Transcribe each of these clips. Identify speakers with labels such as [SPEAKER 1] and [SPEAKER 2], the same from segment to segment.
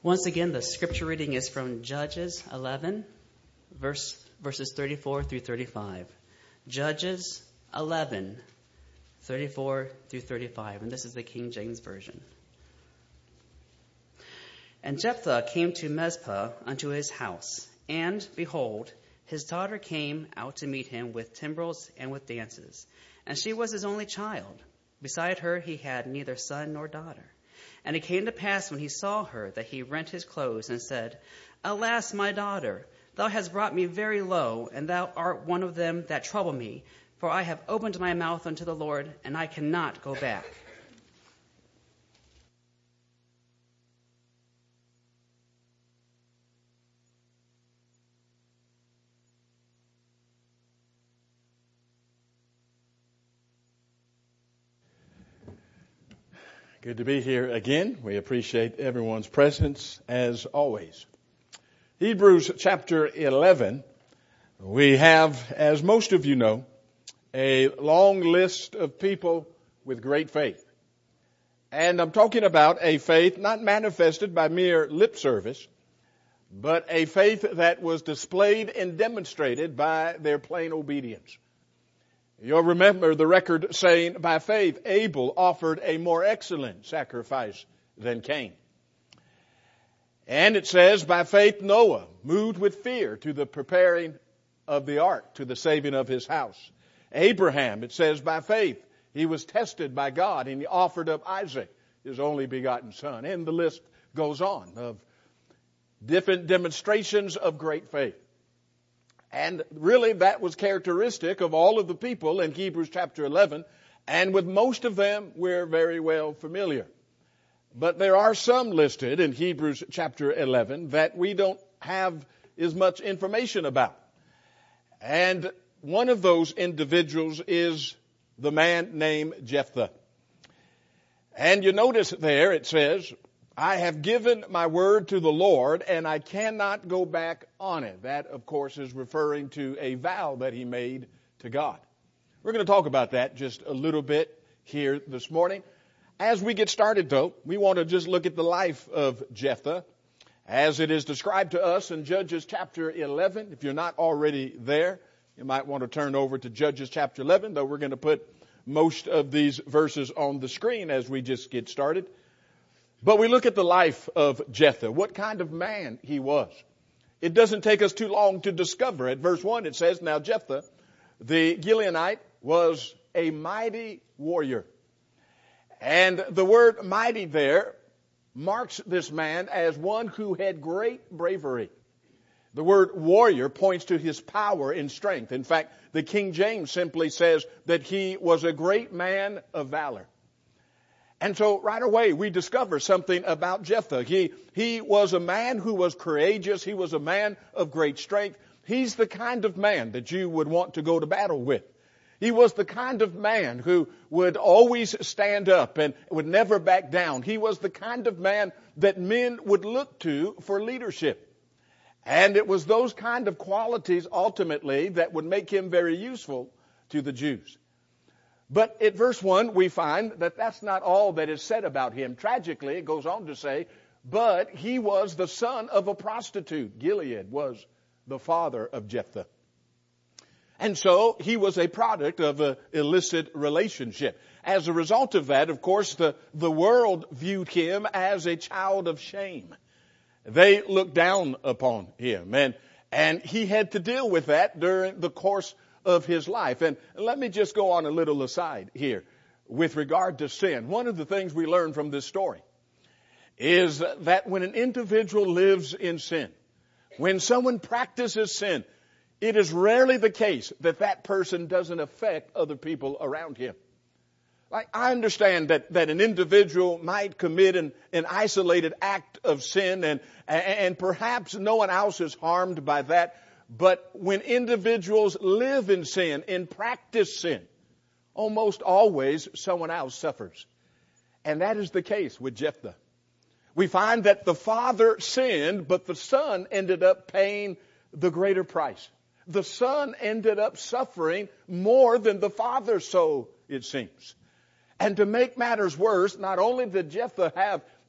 [SPEAKER 1] Once again, the scripture reading is from Judges 11, verses 34 through 35. Judges 11, 34 through 35, and this is the King James Version. And Jephthah came to Mizpah unto his house, and, behold, his daughter came out to meet him with timbrels and with dances, and she was his only child. Beside her he had neither son nor daughter. And it came to pass when he saw her that he rent his clothes and said, Alas, my daughter, thou hast brought me very low, and thou art one of them that trouble me, for I have opened my mouth unto the Lord, and I cannot go back.
[SPEAKER 2] Good to be here again. We appreciate everyone's presence as always. Hebrews chapter 11, we have, as most of you know, a long list of people with great faith. And I'm talking about a faith not manifested by mere lip service, but a faith that was displayed and demonstrated by their plain obedience. You'll remember the record saying, by faith, Abel offered a more excellent sacrifice than Cain. And it says, by faith, Noah moved with fear to the preparing of the ark, to the saving of his house. Abraham, it says, by faith, he was tested by God, and he offered up Isaac, his only begotten son. And the list goes on of different demonstrations of great faith. And really that was characteristic of all of the people in Hebrews chapter 11. And with most of them, we're very well familiar. But there are some listed in Hebrews chapter 11 that we don't have as much information about. And one of those individuals is the man named Jephthah. And you notice there it says, I have given my word to the Lord, and I cannot go back on it. That, of course, is referring to a vow that he made to God. We're going to talk about that just a little bit here this morning. As we get started, though, we want to just look at the life of Jephthah as it is described to us in Judges chapter 11. If you're not already there, you might want to turn over to Judges chapter 11, though we're going to put most of these verses on the screen as we just get started. But we look at the life of Jephthah, what kind of man he was. It doesn't take us too long to discover. At verse 1 it says, Now Jephthah, the Gileonite, was a mighty warrior. And the word mighty there marks this man as one who had great bravery. The word warrior points to his power and strength. In fact, the King James simply says that he was a great man of valor. And so right away we discover something about Jephthah. He was a man who was courageous. He was a man of great strength. He's the kind of man that you would want to go to battle with. He was the kind of man who would always stand up and would never back down. He was the kind of man that men would look to for leadership. And it was those kind of qualities ultimately that would make him very useful to the Jews. But at verse 1, we find that that's not all that is said about him. Tragically, it goes on to say, but he was the son of a prostitute. Gilead was the father of Jephthah. And so he was a product of an illicit relationship. As a result of that, of course, the world viewed him as a child of shame. They looked down upon him. And he had to deal with that during the course of his life. And let me just go on a little aside here with regard to sin. One of the things we learn from this story is that when an individual lives in sin, when someone practices sin, it is rarely the case that that person doesn't affect other people around him. Like, I understand that an individual might commit an isolated act of sin and perhaps no one else is harmed by that. But when individuals live in sin and practice sin, almost always someone else suffers. And that is the case with Jephthah. We find that the father sinned, but the son ended up paying the greater price. The son ended up suffering more than the father, so it seems. And to make matters worse, not only did Jephthah have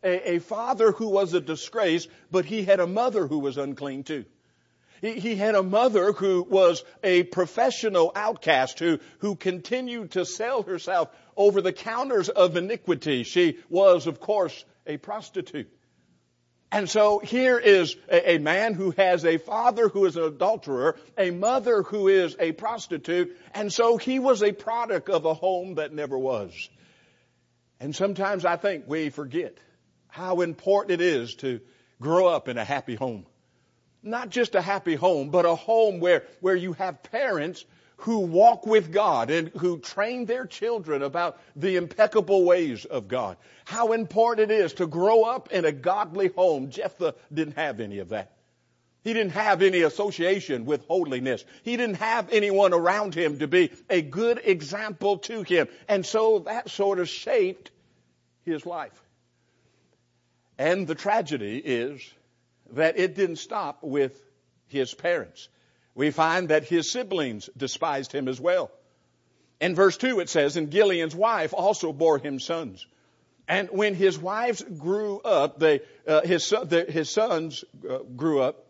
[SPEAKER 2] a father who was a disgrace, but he had a mother who was unclean too. He had a mother who was a professional outcast who continued to sell herself over the counters of iniquity. She was, of course, a prostitute. And so here is a man who has a father who is an adulterer, a mother who is a prostitute, and so he was a product of a home that never was. And sometimes I think we forget how important it is to grow up in a happy home. Not just a happy home, but a home where you have parents who walk with God and who train their children about the impeccable ways of God. How important it is to grow up in a godly home. Jephthah didn't have any of that. He didn't have any association with holiness. He didn't have anyone around him to be a good example to him. And so that sort of shaped his life. And the tragedy is that it didn't stop with his parents. We find that his siblings despised him as well. In verse 2 it says, and Gilead's wife also bore him sons. And when his wives grew up, his sons grew up.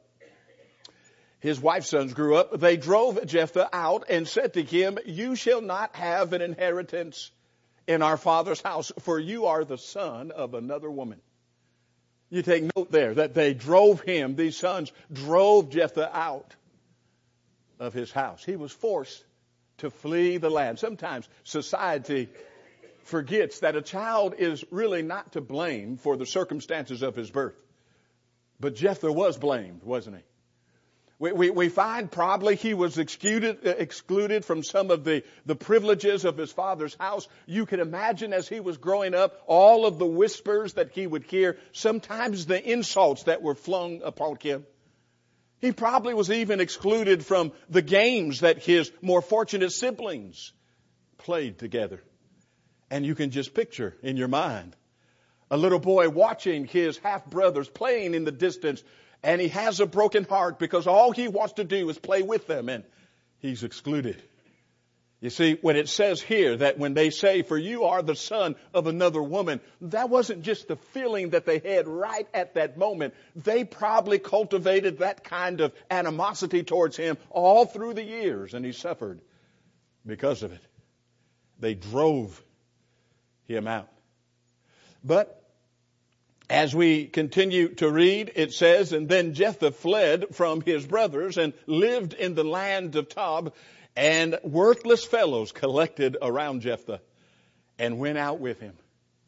[SPEAKER 2] His wife's sons grew up. They drove Jephthah out and said to him, you shall not have an inheritance in our father's house, for you are the son of another woman. You take note there that they drove him, these sons drove Jephthah out of his house. He was forced to flee the land. Sometimes society forgets that a child is really not to blame for the circumstances of his birth. But Jephthah was blamed, wasn't he? We find probably he was excluded from some of the privileges of his father's house. You can imagine as he was growing up, all of the whispers that he would hear, sometimes the insults that were flung upon him. He probably was even excluded from the games that his more fortunate siblings played together. And you can just picture in your mind a little boy watching his half-brothers playing in the distance, and he has a broken heart because all he wants to do is play with them, and he's excluded. You see, when it says here that when they say, for you are the son of another woman, that wasn't just the feeling that they had right at that moment. They probably cultivated that kind of animosity towards him all through the years, and he suffered because of it. They drove him out. But as we continue to read, it says, and then Jephthah fled from his brothers and lived in the land of Tob, and worthless fellows collected around Jephthah and went out with him.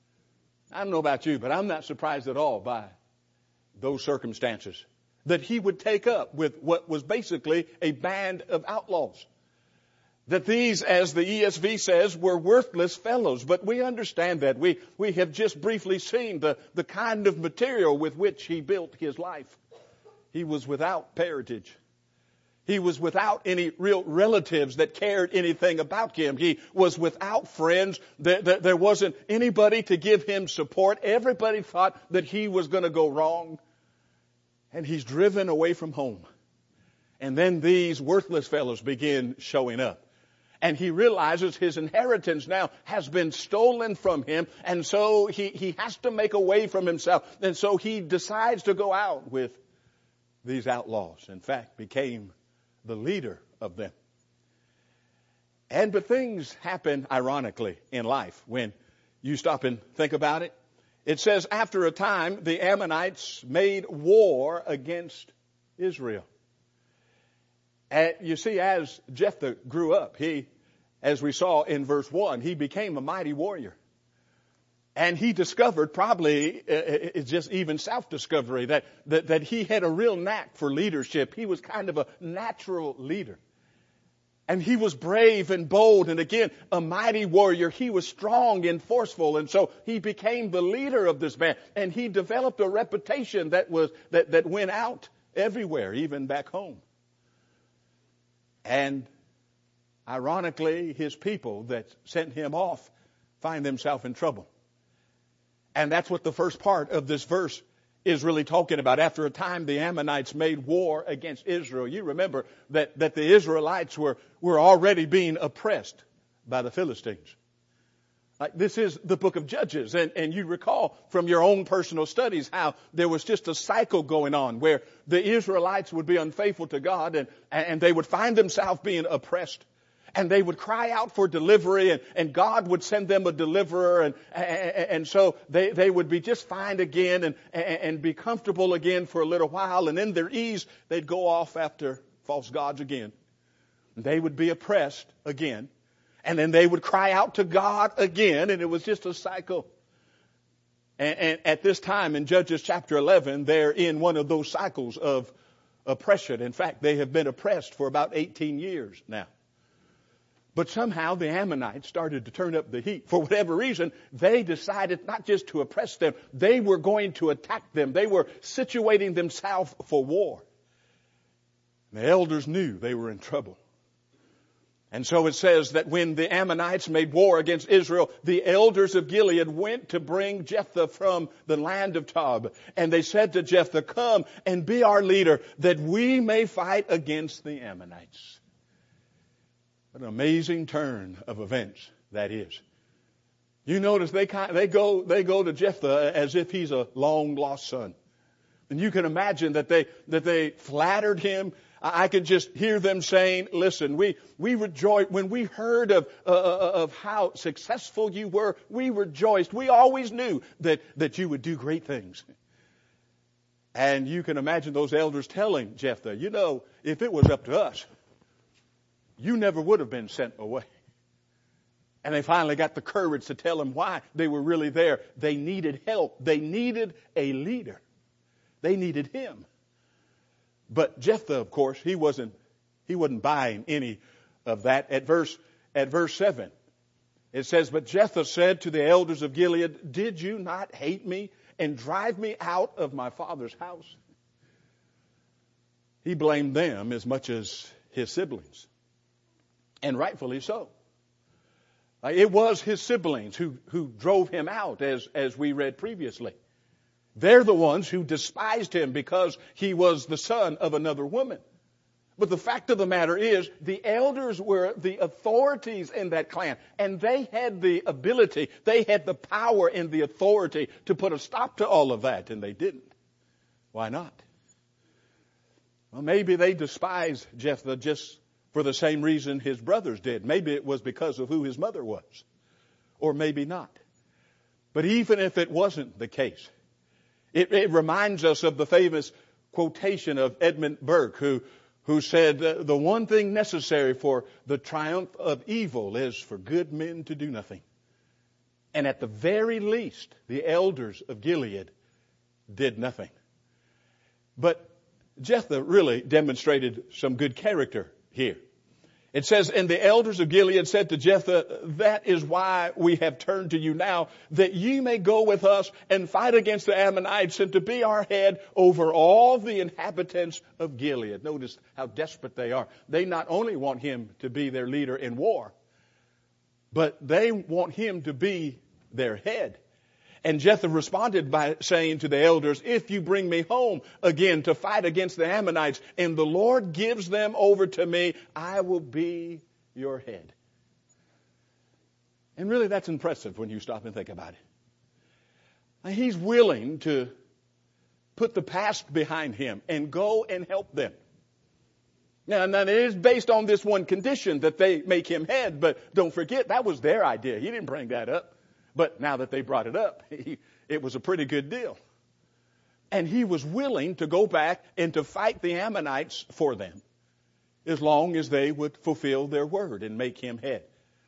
[SPEAKER 2] I don't know about you, but I'm not surprised at all by those circumstances, that he would take up with what was basically a band of outlaws. That these, as the ESV says, were worthless fellows. But we understand that. We have just briefly seen the kind of material with which he built his life. He was without parentage. He was without any real relatives that cared anything about him. He was without friends. There wasn't anybody to give him support. Everybody thought that he was going to go wrong. And he's driven away from home. And then these worthless fellows begin showing up. And he realizes his inheritance now has been stolen from him. And so he has to make a way from himself. And so he decides to go out with these outlaws. In fact, became the leader of them. But things happen ironically in life when you stop and think about it. It says, after a time, the Ammonites made war against Israel. And you see, as Jephthah grew up, as we saw in verse 1, he became a mighty warrior. And he discovered, probably it's just even self-discovery, that he had a real knack for leadership. He was kind of a natural leader. And he was brave and bold, and again, a mighty warrior. He was strong and forceful, and so he became the leader of this band. And he developed a reputation that went out everywhere, even back home. And ironically, his people that sent him off find themselves in trouble. And that's what the first part of this verse is really talking about. After a time, the Ammonites made war against Israel. You remember that the Israelites were already being oppressed by the Philistines. This is the book of Judges, and you recall from your own personal studies how there was just a cycle going on where the Israelites would be unfaithful to God, and they would find themselves being oppressed, and they would cry out for delivery, and God would send them a deliverer, and so they would be just fine again and be comfortable again for a little while, and in their ease they'd go off after false gods again. They would be oppressed again. And then they would cry out to God again, and it was just a cycle. And at this time in Judges chapter 11, they're in one of those cycles of oppression. In fact, they have been oppressed for about 18 years now. But somehow the Ammonites started to turn up the heat. For whatever reason, they decided not just to oppress them, they were going to attack them. They were situating themselves for war. And the elders knew they were in trouble. And so it says that when the Ammonites made war against Israel, the elders of Gilead went to bring Jephthah from the land of Tob. And they said to Jephthah, "Come and be our leader, that we may fight against the Ammonites." What an amazing turn of events that is. You notice they go to Jephthah as if he's a long lost son. And you can imagine that they flattered him. I could just hear them saying, "Listen, we rejoiced when we heard of how successful you were. We rejoiced. We always knew that you would do great things." And you can imagine those elders telling Jephthah, "You know, if it was up to us, you never would have been sent away." And they finally got the courage to tell him why they were really there. They needed help. They needed a leader. They needed him. But Jephthah, of course, he wasn't buying any of that. At verse 7, it says, "But Jephthah said to the elders of Gilead, 'Did you not hate me and drive me out of my father's house?'" He blamed them as much as his siblings. And rightfully so. It was his siblings who drove him out, as we read previously. They're the ones who despised him because he was the son of another woman. But the fact of the matter is, the elders were the authorities in that clan, and they had the ability, they had the power and the authority to put a stop to all of that, and they didn't. Why not? Well, maybe they despised Jephthah just for the same reason his brothers did. Maybe it was because of who his mother was, or maybe not. But even if it wasn't the case, it reminds us of the famous quotation of Edmund Burke, who said, "The one thing necessary for the triumph of evil is for good men to do nothing." And at the very least, the elders of Gilead did nothing. But Jephthah really demonstrated some good character here. It says, "And the elders of Gilead said to Jephthah, 'That is why we have turned to you now, that ye may go with us and fight against the Ammonites and to be our head over all the inhabitants of Gilead.'" Notice how desperate they are. They not only want him to be their leader in war, but they want him to be their head. And Jephthah responded by saying to the elders, "If you bring me home again to fight against the Ammonites, and the Lord gives them over to me, I will be your head." And really that's impressive when you stop and think about it. He's willing to put the past behind him and go and help them. Now it is based on this one condition, that they make him head, but don't forget, that was their idea. He didn't bring that up. But now that they brought it up, it was a pretty good deal. And he was willing to go back and to fight the Ammonites for them, as long as they would fulfill their word and make him head.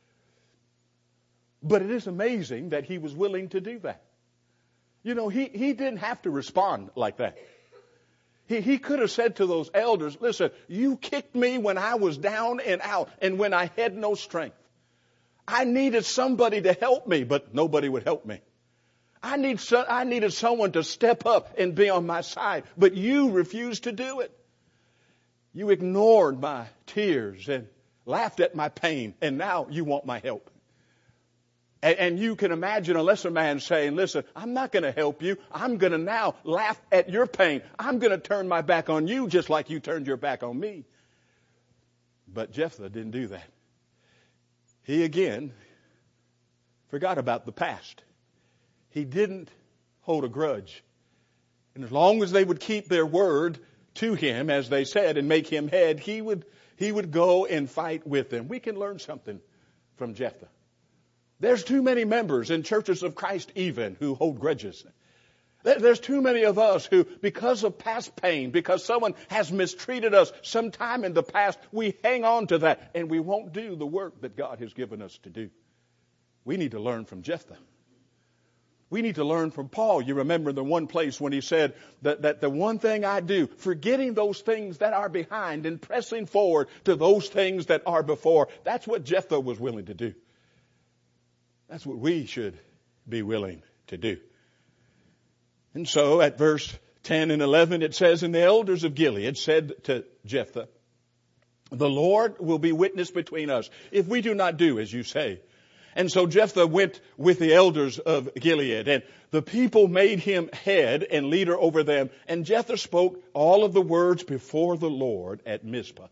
[SPEAKER 2] But it is amazing that he was willing to do that. You know, he didn't have to respond like that. He could have said to those elders, "Listen, you kicked me when I was down and out and when I had no strength. I needed somebody to help me, but nobody would help me. I needed someone to step up and be on my side, but you refused to do it. You ignored my tears and laughed at my pain, and now you want my help." And you can imagine a lesser man saying, "Listen, I'm not going to help you. I'm going to now laugh at your pain. I'm going to turn my back on you just like you turned your back on me." But Jephthah didn't do that. He again forgot about the past. He didn't hold a grudge. And as long as they would keep their word to him, as they said, and make him head, he would go and fight with them. We can learn something from Jephthah. There's too many members in churches of Christ even who hold grudges. There's too many of us who, because of past pain, because someone has mistreated us sometime in the past, we hang on to that and we won't do the work that God has given us to do. We need to learn from Jephthah. We need to learn from Paul. You remember the one place when he said that the one thing I do, forgetting those things that are behind and pressing forward to those things that are before. That's what Jephthah was willing to do. That's what we should be willing to do. And so at verse 10 and 11 it says, and the elders of Gilead said to Jephthah, the Lord will be witness between us if we do not do as you say. And so Jephthah went with the elders of Gilead, and the people made him head and leader over them. And Jephthah spoke all of the words before the Lord at Mizpah.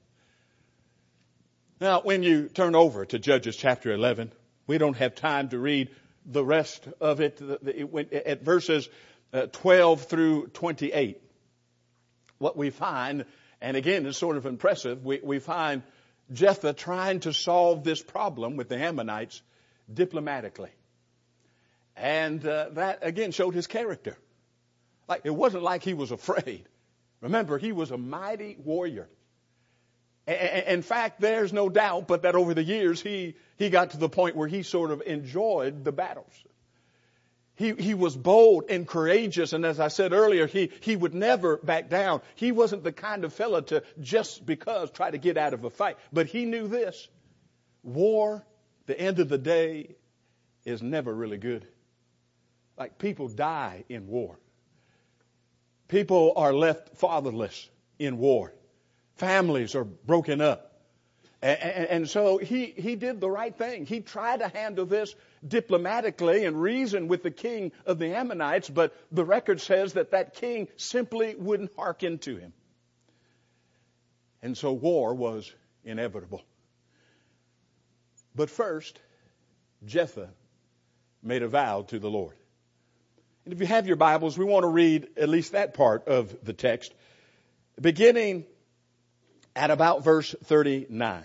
[SPEAKER 2] Now, when you turn over to Judges chapter 11, we don't have time to read the rest of it. At verses 12 through 28, what we find, and again, it's sort of impressive, we find Jephthah trying to solve this problem with the Ammonites diplomatically. And that, again, showed his character. It wasn't like he was afraid. Remember, he was a mighty warrior. In fact, there's no doubt but that over the years, he got to the point where he sort of enjoyed the battles. He was bold and courageous, and as I said earlier, he would never back down. He wasn't the kind of fella to just because try to get out of a fight. But he knew this. War, the end of the day, is never really good. People die in war. People are left fatherless in war. Families are broken up. And so he did the right thing. He tried to handle this diplomatically and reason with the king of the Ammonites, but the record says that king simply wouldn't hearken to him. And so war was inevitable. But first, Jephthah made a vow to the Lord. And if you have your Bibles, we want to read at least that part of the text, beginning at about verse 29.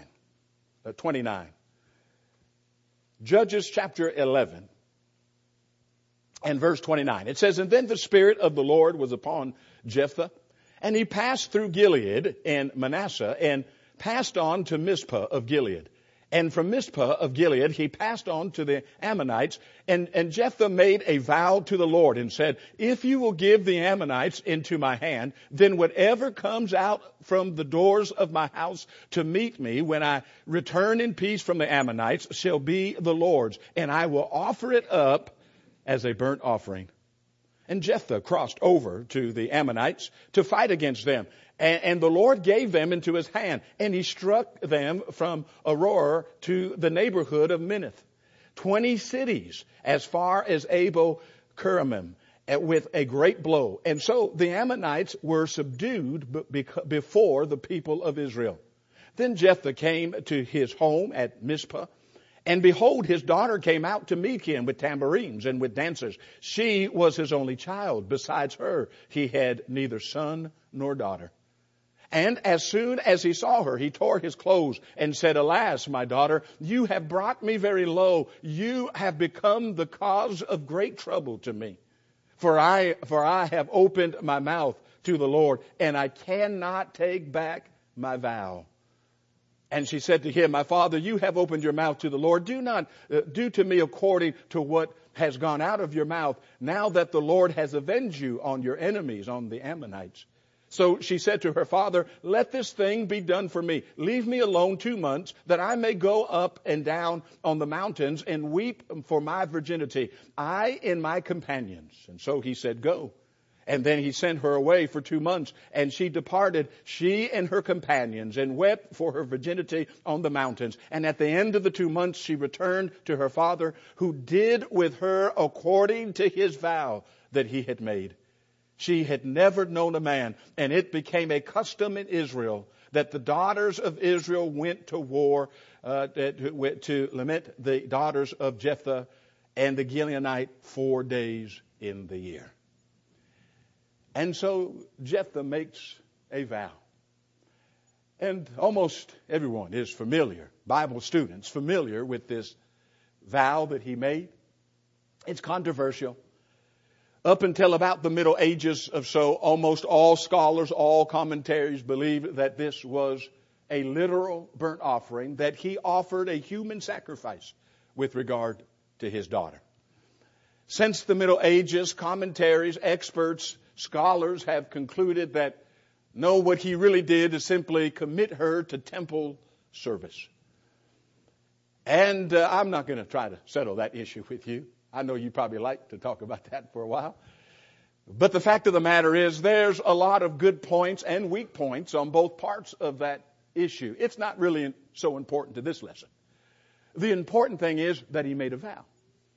[SPEAKER 2] Judges chapter 11 and verse 29. It says, and then the Spirit of the Lord was upon Jephthah, and he passed through Gilead and Manasseh, and passed on to Mizpah of Gilead. And from Mizpah of Gilead, he passed on to the Ammonites. And Jephthah made a vow to the Lord and said, if you will give the Ammonites into my hand, then whatever comes out from the doors of my house to meet me when I return in peace from the Ammonites shall be the Lord's. And I will offer it up as a burnt offering. And Jephthah crossed over to the Ammonites to fight against them. And the Lord gave them into his hand, and he struck them from Aroer to the neighborhood of Minnith, 20 cities as far as Abel-Keramim, with a great blow. And so the Ammonites were subdued before the people of Israel. Then Jephthah came to his home at Mizpah, and behold, his daughter came out to meet him with tambourines and with dancers. She was his only child. Besides her, he had neither son nor daughter. And as soon as he saw her, he tore his clothes and said, alas, my daughter, you have brought me very low. You have become the cause of great trouble to me. For I have opened my mouth to the Lord, and I cannot take back my vow. And she said to him, my father, you have opened your mouth to the Lord. Do not do to me according to what has gone out of your mouth, now that the Lord has avenged you on your enemies, on the Ammonites. So she said to her father, let this thing be done for me. Leave me alone 2 months, that I may go up and down on the mountains and weep for my virginity, I and my companions. And so he said, go. And then he sent her away for 2 months, and she departed, she and her companions, and wept for her virginity on the mountains. And at the end of the 2 months, she returned to her father, who did with her according to his vow that he had made. She had never known a man, and it became a custom in Israel that the daughters of Israel went to war to lament the daughters of Jephthah and the Gileonite 4 days in the year. And so Jephthah makes a vow. And almost everyone is familiar, Bible students, familiar with this vow that he made. It's controversial. Up until about the Middle Ages or so, almost all scholars, all commentaries believe that this was a literal burnt offering, that he offered a human sacrifice with regard to his daughter. Since the Middle Ages, commentaries, experts, scholars have concluded that no, what he really did is simply commit her to temple service. And I'm not going to try to settle that issue with you. I know you probably like to talk about that for a while. But the fact of the matter is there's a lot of good points and weak points on both parts of that issue. It's not really so important to this lesson. The important thing is that he made a vow.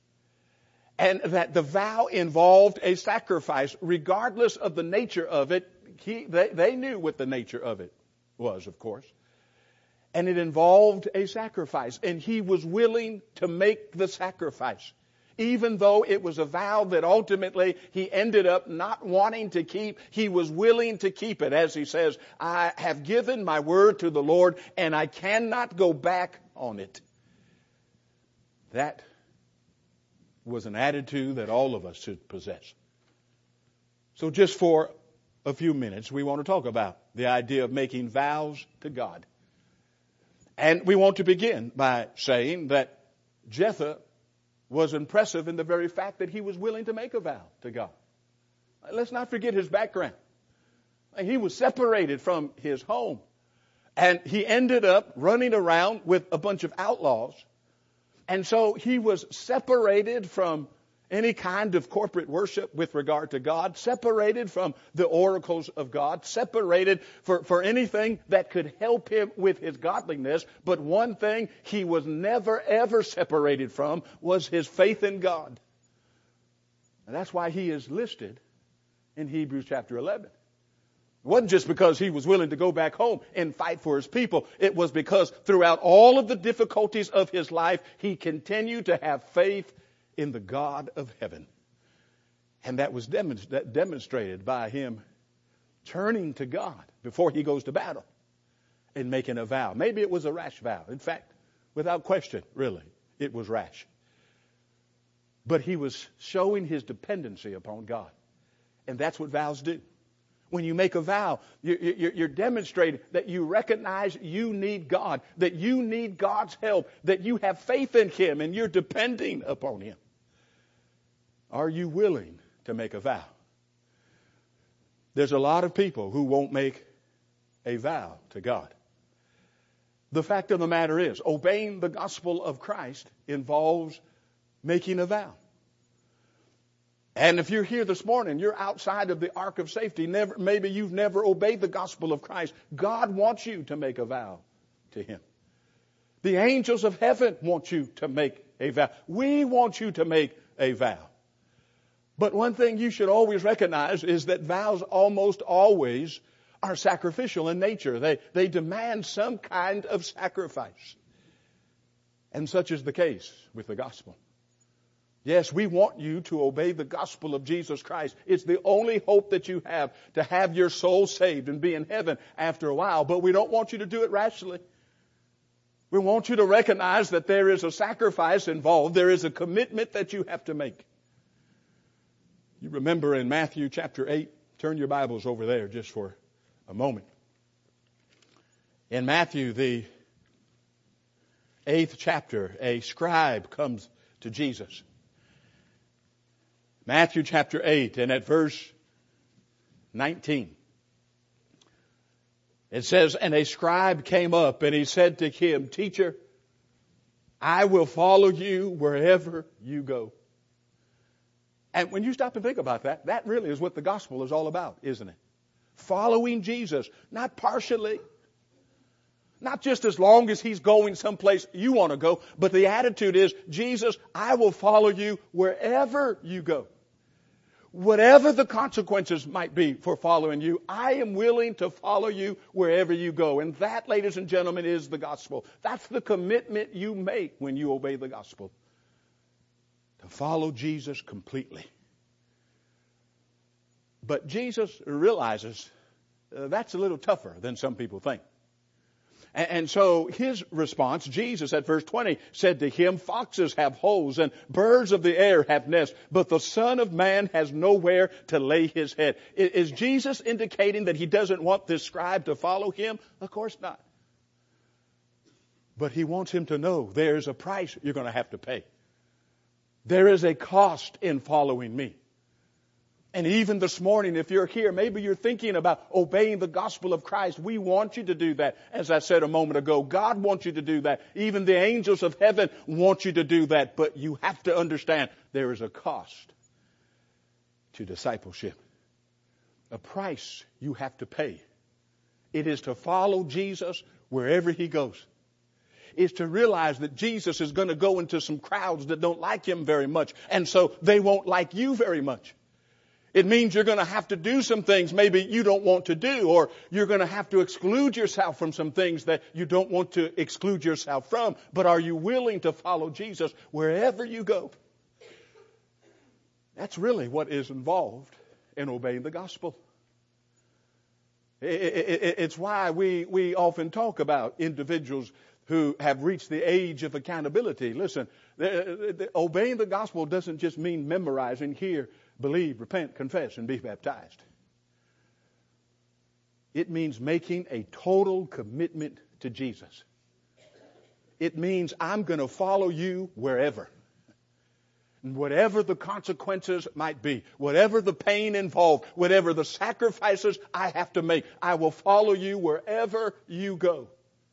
[SPEAKER 2] And that the vow involved a sacrifice, regardless of the nature of it. They knew what the nature of it was, of course. And it involved a sacrifice. And he was willing to make the sacrifice. Even though it was a vow that ultimately he ended up not wanting to keep, he was willing to keep it. As he says, I have given my word to the Lord and I cannot go back on it. That was an attitude that all of us should possess. So just for a few minutes, we want to talk about the idea of making vows to God. And we want to begin by saying that Jephthah was impressive in the very fact that he was willing to make a vow to God. Let's not forget his background. He was separated from his home. And he ended up running around with a bunch of outlaws. And so he was separated from any kind of corporate worship with regard to God, separated from the oracles of God, separated for anything that could help him with his godliness. But one thing he was never, ever separated from was his faith in God. And that's why he is listed in Hebrews chapter 11. It wasn't just because he was willing to go back home and fight for his people. It was because throughout all of the difficulties of his life, he continued to have faith in the God of heaven. And that was demonstrated by him turning to God before he goes to battle and making a vow. Maybe it was a rash vow. In fact, without question, really, it was rash. But he was showing his dependency upon God. And that's what vows do. When you make a vow, you're demonstrating that you recognize you need God, that you need God's help, that you have faith in him and you're depending upon him. Are you willing to make a vow? There's a lot of people who won't make a vow to God. The fact of the matter is, obeying the gospel of Christ involves making a vow. And if you're here this morning, you're outside of the ark of safety. Maybe you've never obeyed the gospel of Christ. God wants you to make a vow to him. The angels of heaven want you to make a vow. We want you to make a vow. But one thing you should always recognize is that vows almost always are sacrificial in nature. They demand some kind of sacrifice. And such is the case with the gospel. Yes, we want you to obey the gospel of Jesus Christ. It's the only hope that you have to have your soul saved and be in heaven after a while. But we don't want you to do it rashly. We want you to recognize that there is a sacrifice involved. There is a commitment that you have to make. You remember in Matthew chapter 8, turn your Bibles over there just for a moment. In Matthew, the 8th chapter, a scribe comes to Jesus. Matthew chapter 8 and at verse 19. It says, and a scribe came up and he said to him, Teacher, I will follow you wherever you go. And when you stop and think about that, that really is what the gospel is all about, isn't it? Following Jesus, not partially, not just as long as he's going someplace you want to go, but the attitude is, Jesus, I will follow you wherever you go. Whatever the consequences might be for following you, I am willing to follow you wherever you go. And that, ladies and gentlemen, is the gospel. That's the commitment you make when you obey the gospel. To to follow Jesus completely. But Jesus realizes that's a little tougher than some people think. And so his response, Jesus at verse 20 said to him, foxes have holes and birds of the air have nests, but the Son of Man has nowhere to lay his head. Is Jesus indicating that he doesn't want this scribe to follow him? Of course not. But he wants him to know there's a price you're going to have to pay. There is a cost in following me. And even this morning, if you're here, maybe you're thinking about obeying the gospel of Christ. We want you to do that. As I said a moment ago, God wants you to do that. Even the angels of heaven want you to do that. But you have to understand there is a cost to discipleship. A price you have to pay. It is to follow Jesus wherever he goes. Is to realize that Jesus is going to go into some crowds that don't like him very much. And so they won't like you very much. It means you're going to have to do some things maybe you don't want to do, or you're going to have to exclude yourself from some things that you don't want to exclude yourself from. But are you willing to follow Jesus wherever you go? That's really what is involved in obeying the gospel. It's why we often talk about individuals who have reached the age of accountability. Listen, obeying the gospel doesn't just mean memorizing here. Believe, repent, confess, and be baptized. It means making a total commitment to Jesus. It means I'm going to follow you wherever. And whatever the consequences might be, whatever the pain involved, whatever the sacrifices I have to make, I will follow you wherever you go.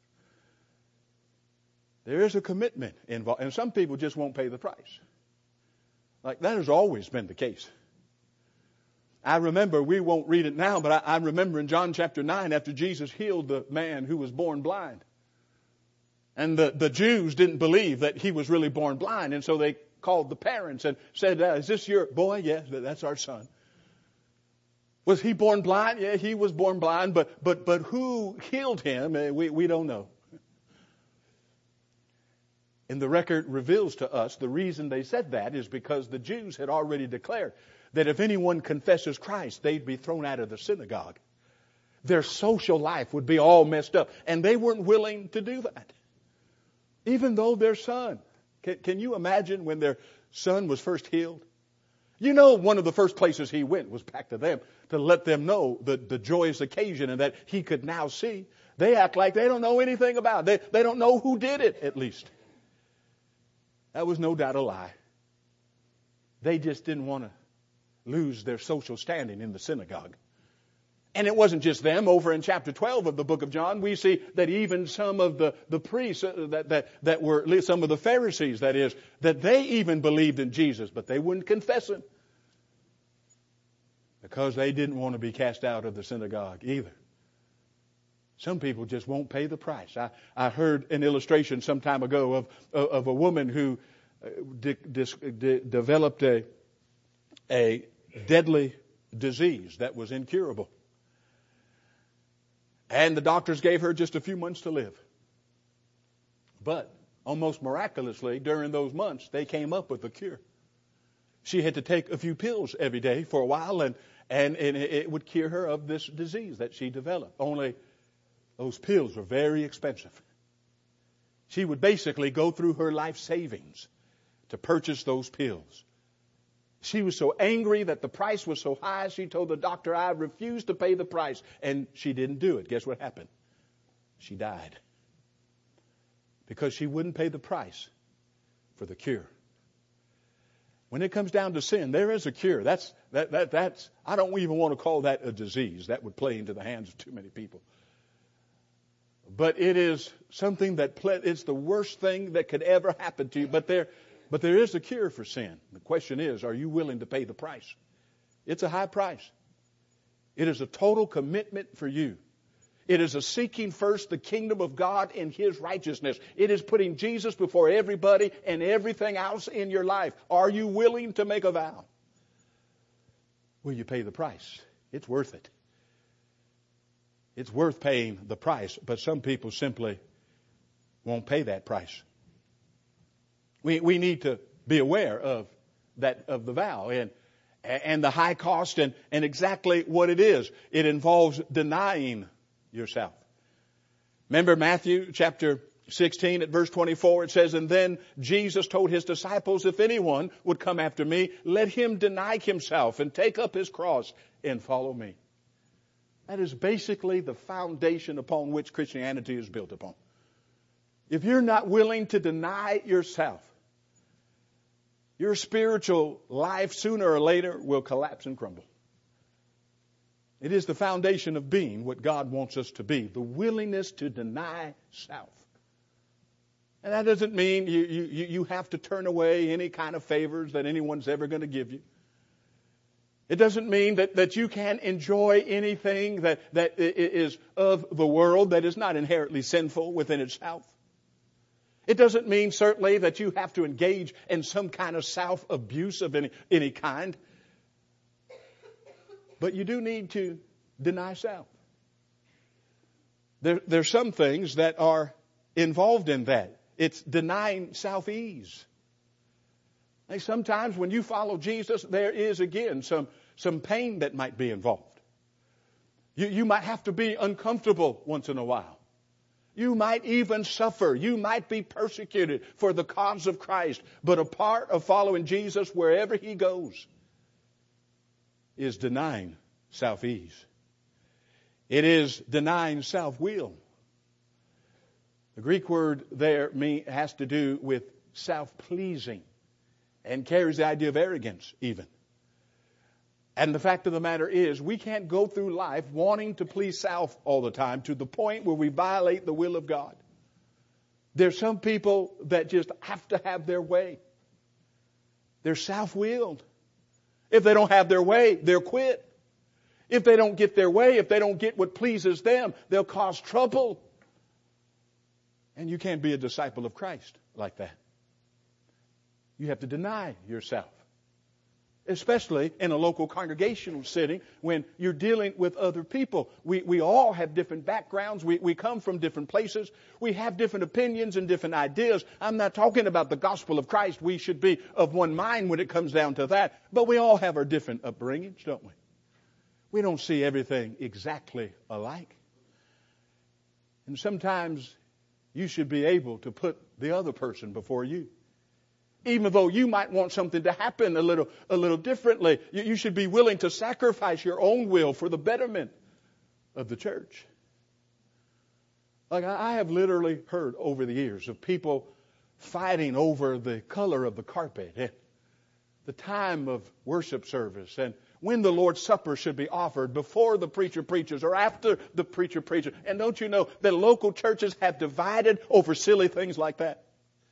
[SPEAKER 2] There is a commitment involved. And some people just won't pay the price. Like that has always been the case. I remember, we won't read it now, but I remember in John chapter 9 after Jesus healed the man who was born blind. And the Jews didn't believe that he was really born blind. And so they called the parents and said, is this your boy? Yes, that's our son. Was he born blind? Yeah, he was born blind. But who healed him? We don't know. And the record reveals to us the reason they said that is because the Jews had already declared that if anyone confesses Christ, they'd be thrown out of the synagogue. Their social life would be all messed up. And they weren't willing to do that. Even though their son. Can you imagine when their son was first healed? You know, one of the first places he went was back to them to let them know the joyous occasion and that he could now see. They act like they don't know anything about it. They don't know who did it, at least. That was no doubt a lie. They just didn't want to lose their social standing in the synagogue. And it wasn't just them. Over in chapter 12 of the book of John, we see that even some of the priests that were, some of the Pharisees, that is, that they even believed in Jesus, but they wouldn't confess him. Because they didn't want to be cast out of the synagogue either. Some people just won't pay the price. I heard an illustration some time ago of a woman who developed a deadly disease that was incurable. And the doctors gave her just a few months to live. But almost miraculously, during those months, they came up with a cure. She had to take a few pills every day for a while, and it would cure her of this disease that she developed. Only those pills were very expensive. She would basically go through her life savings to purchase those pills. She was so angry that the price was so high, she told the doctor, I refuse to pay the price. And she didn't do it. Guess what happened? She died. Because she wouldn't pay the price for the cure. When it comes down to sin, there is a cure. That's I don't even want to call that a disease. That would play into the hands of too many people. But it is something it's the worst thing that could ever happen to you. But there is a cure for sin. The question is, are you willing to pay the price? It's a high price. It is a total commitment for you. It is a seeking first the kingdom of God and his righteousness. It is putting Jesus before everybody and everything else in your life. Are you willing to make a vow? Will you pay the price? It's worth it. It's worth paying the price, but some people simply won't pay that price. We need to be aware of of the vow and the high cost and exactly what it is. It involves denying yourself. Remember Matthew chapter 16 at verse 24, it says, and then Jesus told his disciples, if anyone would come after me, let him deny himself and take up his cross and follow me. That is basically the foundation upon which Christianity is built upon. If you're not willing to deny yourself, your spiritual life sooner or later will collapse and crumble. It is the foundation of being what God wants us to be, the willingness to deny self. And that doesn't mean you have to turn away any kind of favors that anyone's ever going to give you. It doesn't mean that you can't enjoy anything that is of the world that is not inherently sinful within itself. It doesn't mean certainly that you have to engage in some kind of self-abuse of any kind. But you do need to deny self. There's some things that are involved in that. It's denying self-ease. And sometimes when you follow Jesus, there is again some pain that might be involved. You might have to be uncomfortable once in a while. You might even suffer. You might be persecuted for the cause of Christ. But a part of following Jesus wherever he goes is denying self-ease. It is denying self-will. The Greek word there has to do with self-pleasing and carries the idea of arrogance even. And the fact of the matter is, we can't go through life wanting to please self all the time to the point where we violate the will of God. There's some people that just have to have their way. They're self-willed. If they don't have their way, they'll quit. If they don't get their way, if they don't get what pleases them, they'll cause trouble. And you can't be a disciple of Christ like that. You have to deny yourself. Especially in a local congregational setting when you're dealing with other people. We all have different backgrounds. We come from different places. We have different opinions and different ideas. I'm not talking about the gospel of Christ. We should be of one mind when it comes down to that. But we all have our different upbringings, don't we? We don't see everything exactly alike. And sometimes you should be able to put the other person before you. Even though you might want something to happen a little differently, you should be willing to sacrifice your own will for the betterment of the church. Like I have literally heard over the years of people fighting over the color of the carpet and the time of worship service and when the Lord's Supper should be offered, before the preacher preaches or after the preacher preaches. And don't you know that local churches have divided over silly things like that?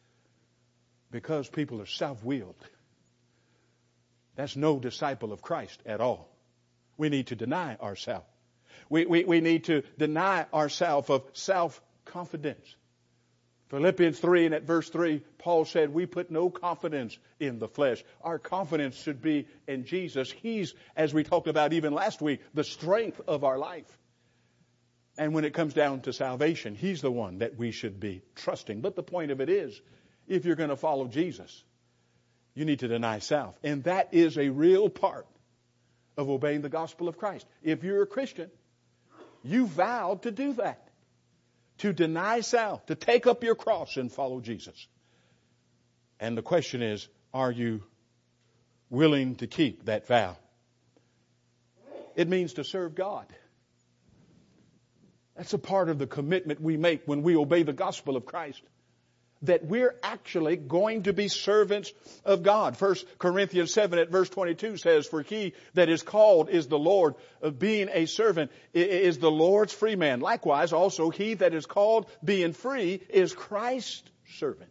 [SPEAKER 2] Because people are self-willed. That's no disciple of Christ at all. We need to deny ourselves. We need to deny ourselves of self-confidence. Philippians 3 and at verse 3, Paul said, we put no confidence in the flesh. Our confidence should be in Jesus. He's, as we talked about even last week, the strength of our life. And when it comes down to salvation, He's the one that we should be trusting. But the point of it is, if you're going to follow Jesus, you need to deny self. And that is a real part of obeying the gospel of Christ. If you're a Christian, you vowed to do that. To deny self, to take up your cross and follow Jesus. And the question is, are you willing to keep that vow? It means to serve God. That's a part of the commitment we make when we obey the gospel of Christ. That we're actually going to be servants of God. 1 Corinthians 7 at verse 22 says, for he that is called is the Lord, being a servant is the Lord's free man. Likewise, also he that is called being free is Christ's servant.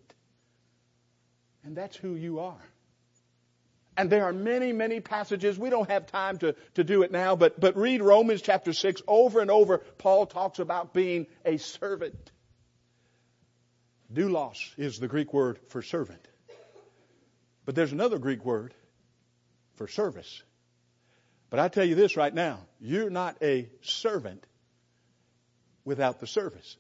[SPEAKER 2] And that's who you are. And there are many, many passages. We don't have time to do it now, but read Romans chapter 6 over and over. Paul talks about being a servant. Doulos is the Greek word for servant. But there's another Greek word for service. But I tell you this right now, you're not a servant without the service.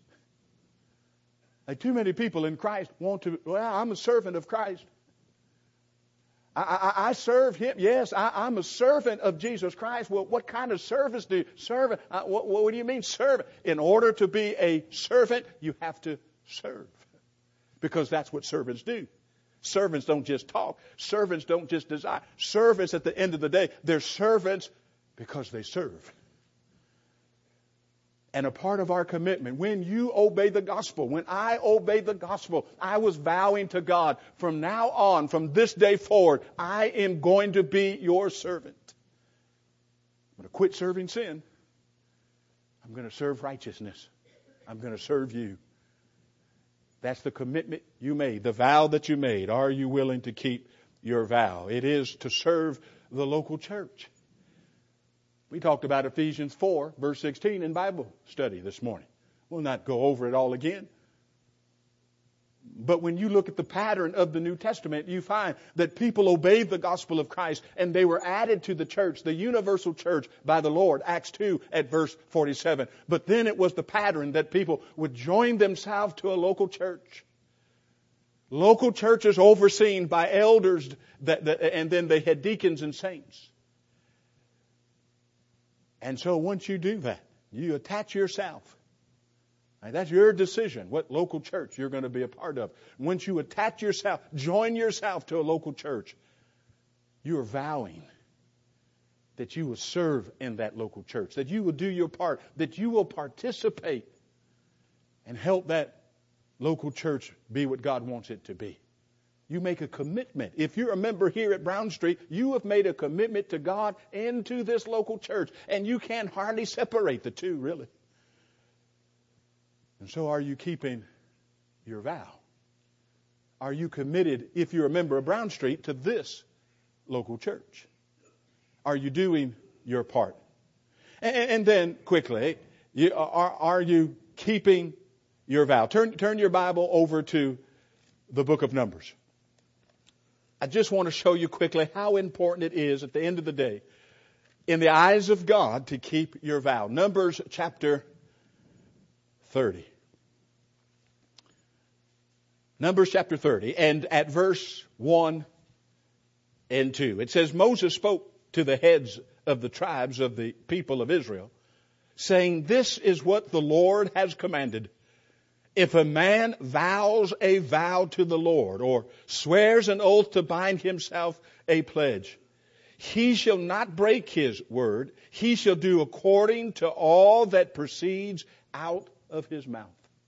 [SPEAKER 2] Like too many people in Christ want to, well, I'm a servant of Christ. I serve Him. Yes, I'm a servant of Jesus Christ. Well, what kind of service do you serve? What do you mean servant? In order to be a servant, you have to serve. Because that's what servants do. Servants don't just talk. Servants don't just desire. Servants, at the end of the day, they're servants because they serve. And a part of our commitment, when you obey the gospel, when I obeyed the gospel, I was vowing to God, from now on, from this day forward, I am going to be your servant. I'm going to quit serving sin. I'm going to serve righteousness. I'm going to serve you. That's the commitment you made, the vow that you made. Are you willing to keep your vow? It is to serve the local church. We talked about Ephesians 4, verse 16 in Bible study this morning. We'll not go over it all again. But when you look at the pattern of the New Testament, you find that people obeyed the gospel of Christ and they were added to the church, the universal church, by the Lord. Acts 2 at verse 47. But then it was the pattern that people would join themselves to a local church. Local churches overseen by elders, and then they had deacons and saints. And so once you do that, you attach yourself. Right, that's your decision, what local church you're going to be a part of. Once you attach yourself, join yourself to a local church, you are vowing that you will serve in that local church, that you will do your part, that you will participate and help that local church be what God wants it to be. You make a commitment. If you're a member here at Brown Street, you have made a commitment to God and to this local church. And you can hardly separate the two, really. And so are you keeping your vow? Are you committed, if you're a member of Brown Street, to this local church? Are you doing your part? And then, quickly, are you keeping your vow? Turn your Bible over to the book of Numbers. I just want to show you quickly how important it is at the end of the day, in the eyes of God, to keep your vow. Numbers chapter 30. Numbers chapter 30, and at verse 1 and 2. It says, Moses spoke to the heads of the tribes of the people of Israel, saying, this is what the Lord has commanded. If a man vows a vow to the Lord, or swears an oath to bind himself a pledge, he shall not break his word. He shall do according to all that proceeds out of his mouth.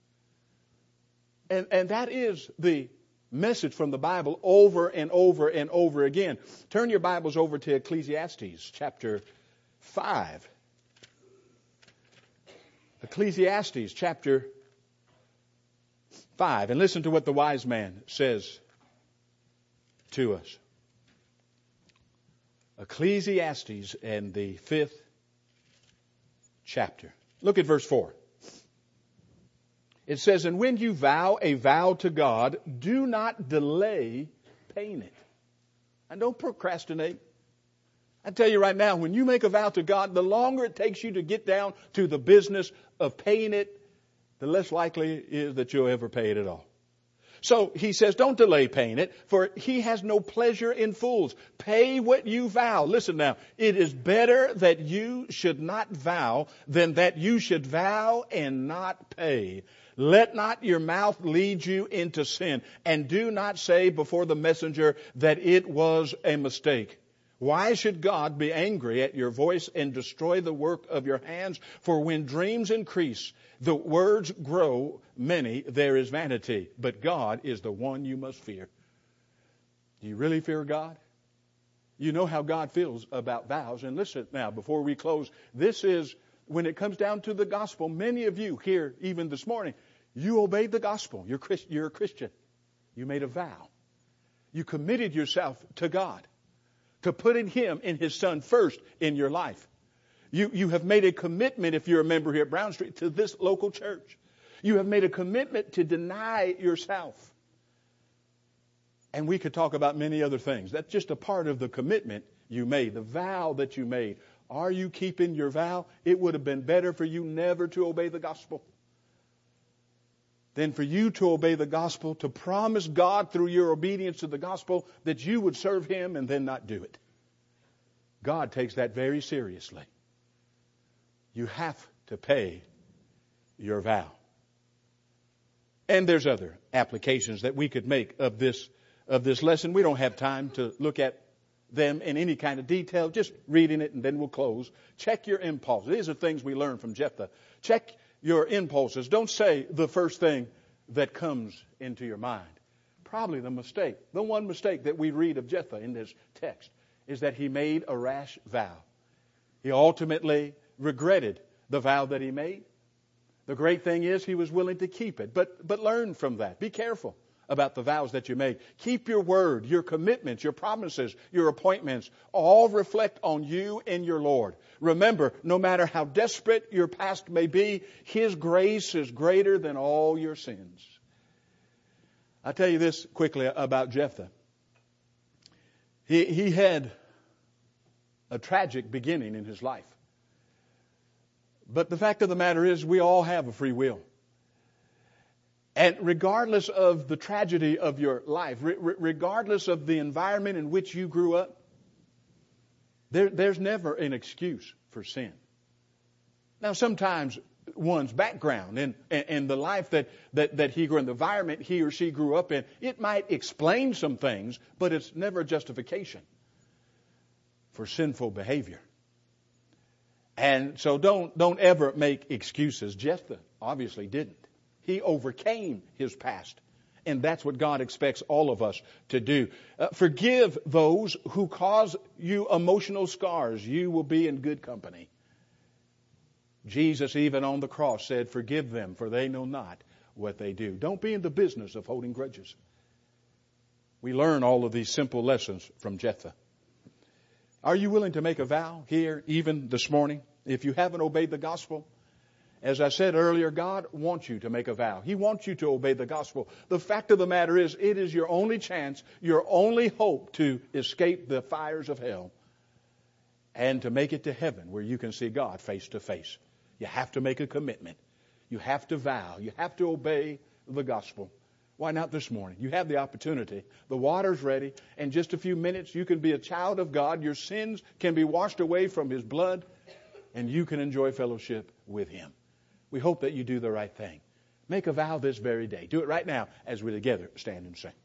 [SPEAKER 2] And that is the message from the Bible over and over and over again. Turn your Bibles over to Ecclesiastes chapter 5. Ecclesiastes chapter 5. And listen to what the wise man says to us. Ecclesiastes and the 5th chapter. Look at verse 4. It says, and when you vow a vow to God, do not delay paying it. And don't procrastinate. I tell you right now, when you make a vow to God, the longer it takes you to get down to the business of paying it, the less likely it is that you'll ever pay it at all. So he says, don't delay paying it, for he has no pleasure in fools. Pay what you vow. Listen now, it is better that you should not vow than that you should vow and not pay. Let not your mouth lead you into sin, and do not say before the messenger that it was a mistake. Why should God be angry at your voice and destroy the work of your hands? For when dreams increase, the words grow many, there is vanity. But God is the one you must fear. Do you really fear God? You know how God feels about vows. And listen now, before we close, this is, when it comes down to the gospel, many of you here, even this morning, you obeyed the gospel. You're a Christian. You made a vow. You committed yourself to God, to putting Him and His Son first in your life. You have made a commitment, if you're a member here at Brown Street, to this local church. You have made a commitment to deny yourself. And we could talk about many other things. That's just a part of the commitment you made, the vow that you made. Are you keeping your vow? It would have been better for you never to obey the gospel. than for you to obey the gospel, to promise God through your obedience to the gospel that you would serve Him and then not do it. God takes that very seriously. You have to pay your vow. And there's other applications that we could make of this lesson. We don't have time to look at them in any kind of detail. Just reading it and then we'll close. Check your impulses. These are things we learn from Jephthah. Check your impulses. Don't say the first thing that comes into your mind. Probably the one mistake that we read of Jephthah in this text is that he made a rash vow. He ultimately regretted the vow that he made. The great thing is he was willing to keep it. But learn from that. Be careful about the vows that you make. Keep your word, your commitments, your promises, your appointments. All reflect on you and your Lord. Remember, no matter how desperate your past may be, His grace is greater than all your sins. I'll tell you this quickly about Jephthah. He had a tragic beginning in his life. But the fact of the matter is, we all have a free will. And regardless of the tragedy of your life, regardless of the environment in which you grew up, there's never an excuse for sin. Now, sometimes one's background and the life that he grew in, the environment he or she grew up in, it might explain some things, but it's never a justification for sinful behavior. And so don't ever make excuses. Jephthah obviously didn't. He overcame his past. And that's what God expects all of us to do. Forgive those who cause you emotional scars. You will be in good company. Jesus, even on the cross, said, forgive them, for they know not what they do. Don't be in the business of holding grudges. We learn all of these simple lessons from Jephthah. Are you willing to make a vow here, even this morning? If you haven't obeyed the gospel, as I said earlier, God wants you to make a vow. He wants you to obey the gospel. The fact of the matter is, it is your only chance, your only hope to escape the fires of hell and to make it to heaven where you can see God face to face. You have to make a commitment. You have to vow. You have to obey the gospel. Why not this morning? You have the opportunity. The water's ready. In just a few minutes, you can be a child of God. Your sins can be washed away from His blood, and you can enjoy fellowship with Him. We hope that you do the right thing. Make a vow this very day. Do it right now as we together stand and sing.